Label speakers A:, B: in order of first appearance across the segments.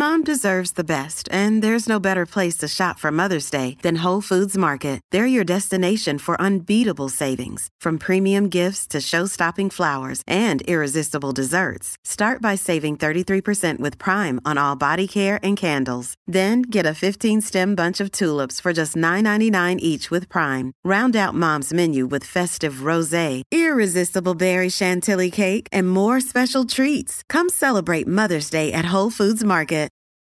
A: Mom deserves the best, and there's no better place to shop for Mother's Day than Whole Foods Market. They're your destination for unbeatable savings, from premium gifts to show-stopping flowers and irresistible desserts. Start by saving 33% with Prime on all body care and candles. Then get a 15-stem bunch of tulips for just $9.99 each with Prime. Round out Mom's menu with festive rosé, irresistible berry chantilly cake, and more special treats. Come celebrate Mother's Day at Whole Foods Market.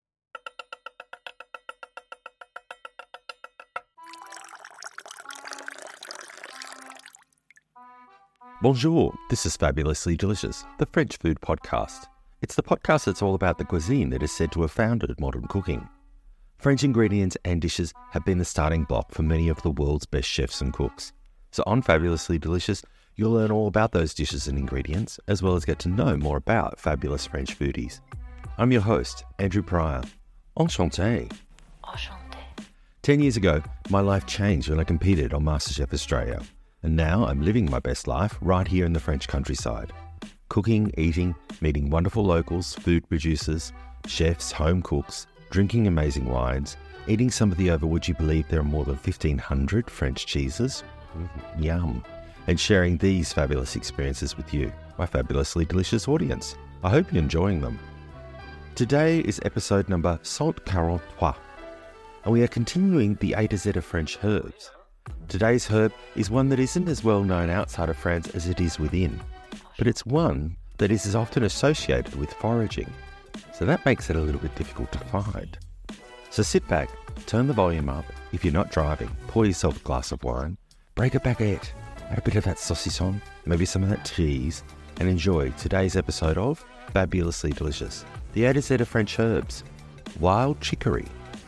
B: Bonjour, this is Fabulously Delicious, the French food podcast. It's the podcast that's all about the cuisine that is said to have founded modern cooking. French ingredients and dishes have been the starting block for many of the world's best chefs and cooks. So on Fabulously Delicious, you'll learn all about those dishes and ingredients, as well as get to know more about fabulous French foodies. I'm your host, Andrew Pryor. Enchanté.
C: Enchanté.
B: 10 years ago, my life changed when I competed on MasterChef Australia. And now I'm living my best life right here in the French countryside. Cooking, eating, meeting wonderful locals, food producers, chefs, home cooks, drinking amazing wines, eating some of the would you believe there are more than 1,500 French cheeses? Yum. And sharing these fabulous experiences with you, my fabulously delicious audience. I hope you're enjoying them. Today is episode number 143, and we are continuing the A to Z of French herbs. Today's herb is one that isn't as well known outside of France as it is within, but it's one that is as often associated with foraging, so that makes it a little bit difficult to find. So sit back, turn the volume up, if you're not driving, pour yourself a glass of wine, break a baguette, add a bit of that saucisson, maybe some of that cheese, and enjoy today's episode of Fabulously Delicious, the A to Z of French herbs, wild chicory.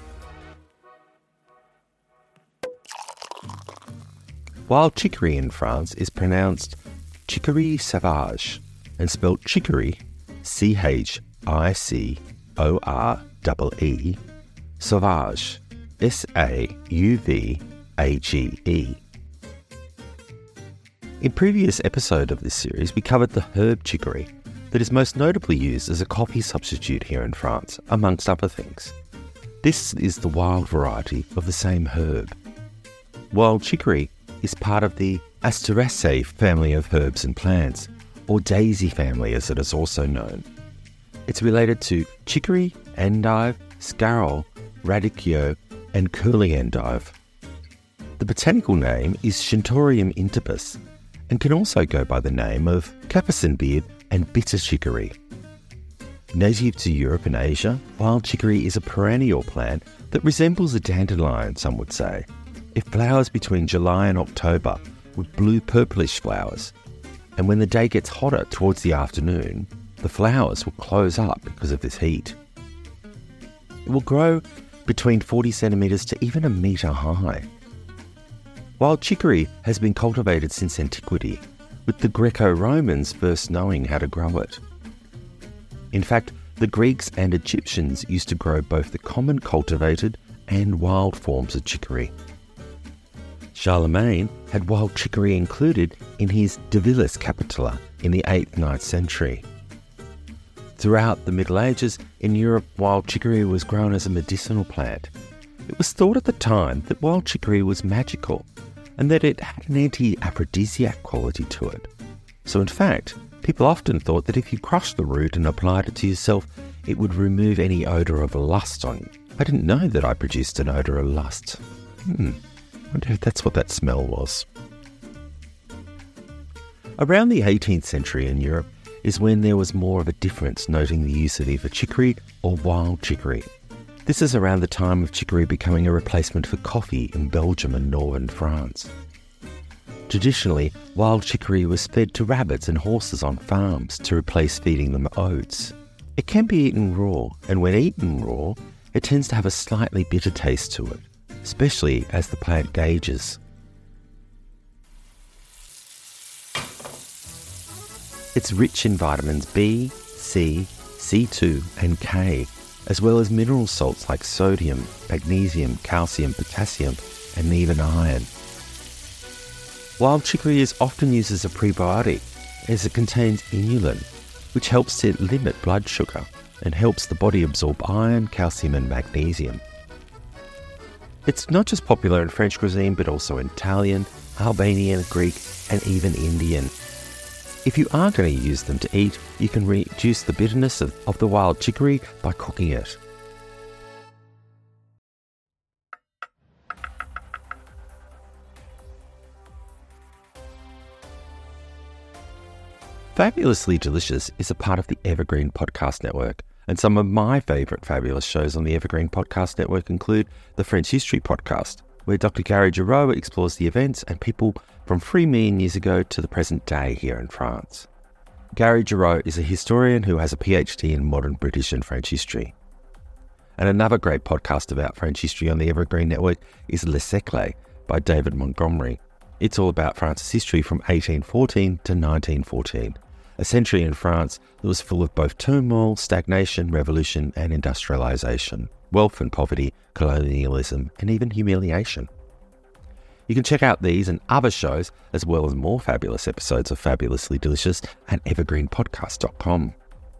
B: Wild chicory in France is pronounced chicory sauvage and spelled chicory, Chicorie, sauvage, Sauvage. In previous episode of this series, we covered the herb chicory that is most notably used as a coffee substitute here in France, amongst other things. This is the wild variety of the same herb. Wild chicory is part of the Asteraceae family of herbs and plants, or daisy family as it is also known. It's related to chicory, endive, scarol, radicchio, and curly endive. The botanical name is Scintorium intybus, and can also go by the name of capucin beard and bitter chicory. Native to Europe and Asia, wild chicory is a perennial plant that resembles a dandelion, some would say. It flowers between July and October with blue-purplish flowers, and when the day gets hotter towards the afternoon, the flowers will close up because of this heat. It will grow between 40 centimetres to even a metre high. Wild chicory has been cultivated since antiquity, with the Greco-Romans first knowing how to grow it. In fact, the Greeks and Egyptians used to grow both the common cultivated and wild forms of chicory. Charlemagne had wild chicory included in his De Villis Capitula in the 8th-9th century. Throughout the Middle Ages, in Europe, wild chicory was grown as a medicinal plant. It was thought at the time that wild chicory was magical and that it had an anti-aphrodisiac quality to it. So in fact, people often thought that if you crushed the root and applied it to yourself, it would remove any odour of lust on you. I didn't know that I produced an odour of lust. I wonder if that's what that smell was. Around the 18th century in Europe is when there was more of a difference, noting the use of either chicory or wild chicory. This is around the time of chicory becoming a replacement for coffee in Belgium and northern France. Traditionally, wild chicory was fed to rabbits and horses on farms to replace feeding them oats. It can be eaten raw, and when eaten raw, it tends to have a slightly bitter taste to it, especially as the plant ages. It's rich in vitamins B, C, C2 and K, as well as mineral salts like sodium, magnesium, calcium, potassium and even iron. Wild chicory is often used as a prebiotic as it contains inulin, which helps to limit blood sugar. and helps the body absorb iron, calcium and magnesium. It's not just popular in French cuisine, but also in Italian, Albanian, Greek, and even Indian. If you are going to use them to eat, you can reduce the bitterness of the wild chicory by cooking it. Fabulously Delicious is a part of the Evergreen Podcast Network, and some of my favourite fabulous shows on the Evergreen Podcast Network include the French History Podcast, where Dr. Gary Giraud explores the events and people from 3 million years ago to the present day here in France. Gary Giraud is a historian who has a PhD in modern British and French history. And another great podcast about French history on the Evergreen Network is Le Siècle by David Montgomery. It's all about France's history from 1814 to 1914, a century in France that was full of both turmoil, stagnation, revolution and industrialisation, wealth and poverty, colonialism and even humiliation. You can check out these and other shows, as well as more fabulous episodes of Fabulously Delicious at evergreenpodcast.com.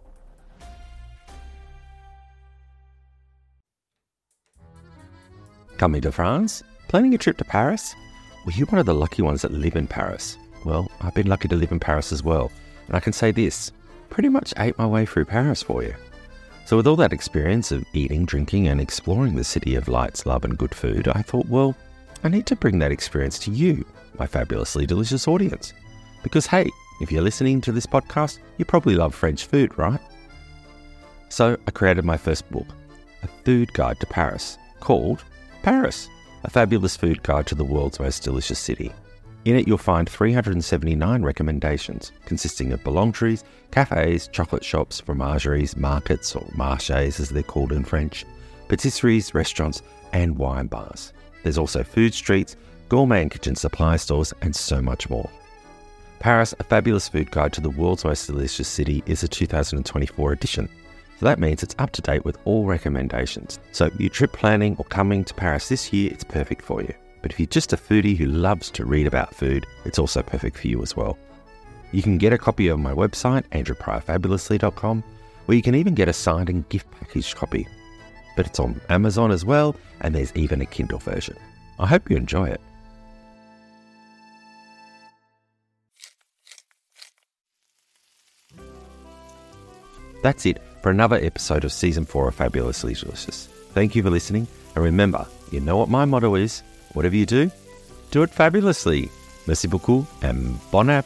B: Coming to France? Planning a trip to Paris? Well, you're one of the lucky ones that live in Paris. Well, I've been lucky to live in Paris as well. And I can say this, pretty much ate my way through Paris for you. So with all that experience of eating, drinking and exploring the city of lights, love and good food, I thought, well, I need to bring that experience to you, my fabulously delicious audience. Because hey, if you're listening to this podcast, you probably love French food, right? So I created my first book, a food guide to Paris, called Paris, a fabulous food guide to the world's most delicious city. In it, you'll find 379 recommendations, consisting of boulangeries, cafes, chocolate shops, fromageries, markets, or marchés as they're called in French, patisseries, restaurants, and wine bars. There's also food streets, gourmet and kitchen supply stores, and so much more. Paris, a fabulous food guide to the world's most delicious city, is a 2024 edition. So that means it's up to date with all recommendations. So if you're trip planning or coming to Paris this year, it's perfect for you. But if you're just a foodie who loves to read about food, it's also perfect for you as well. You can get a copy of my website, andrewpryorfabulously.com, where you can even get a signed and gift package copy. But it's on Amazon as well, and there's even a Kindle version. I hope you enjoy it. That's it for another episode of Season 4 of Fabulously Delicious. Thank you for listening, and remember, you know what my motto is. Whatever you do, do it fabulously. Merci beaucoup and bon app.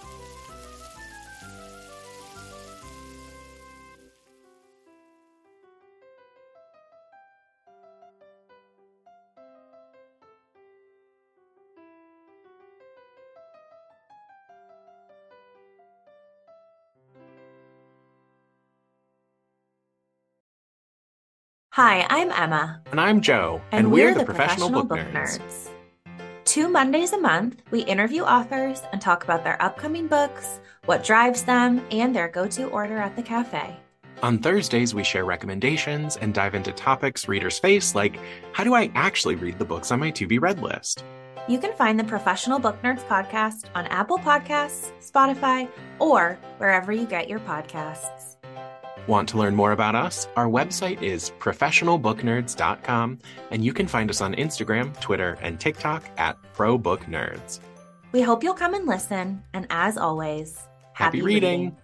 C: Hi, I'm Emma.
D: And I'm Joe.
C: And we're the Professional Book Nerds. 2 Mondays a month, we interview authors and talk about their upcoming books, what drives them, and their go-to order at the cafe.
D: On Thursdays, we share recommendations and dive into topics readers face, like how do I actually read the books on my to-be-read list?
C: You can find the Professional Book Nerds podcast on Apple Podcasts, Spotify, or wherever you get your podcasts.
D: Want to learn more about us? Our website is professionalbooknerds.com, and you can find us on Instagram, Twitter, and TikTok at ProBookNerds.
C: We hope you'll come and listen, and as always,
D: happy reading.